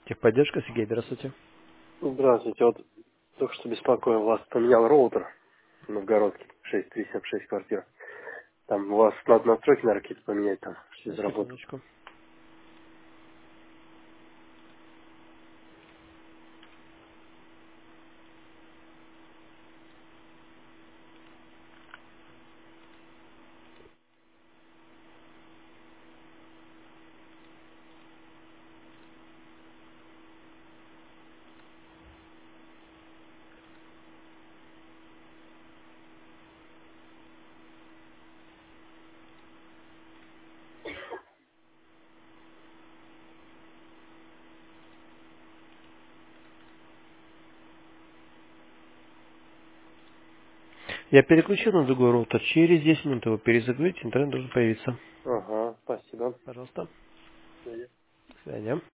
Техподдержка, Сергей, здравствуйте. Здравствуйте. Вот только что беспокоил вас, поменял роутер в Новгородке, 6376 квартира. Там у вас надо настройки, наверное, какие-то поменять, там что-то Сейчас, заработал. секундочку. Я переключил на другой роутер. Через 10 минут его перезагрузить, интернет должен появиться. Ага, спасибо. Пожалуйста. До свидания.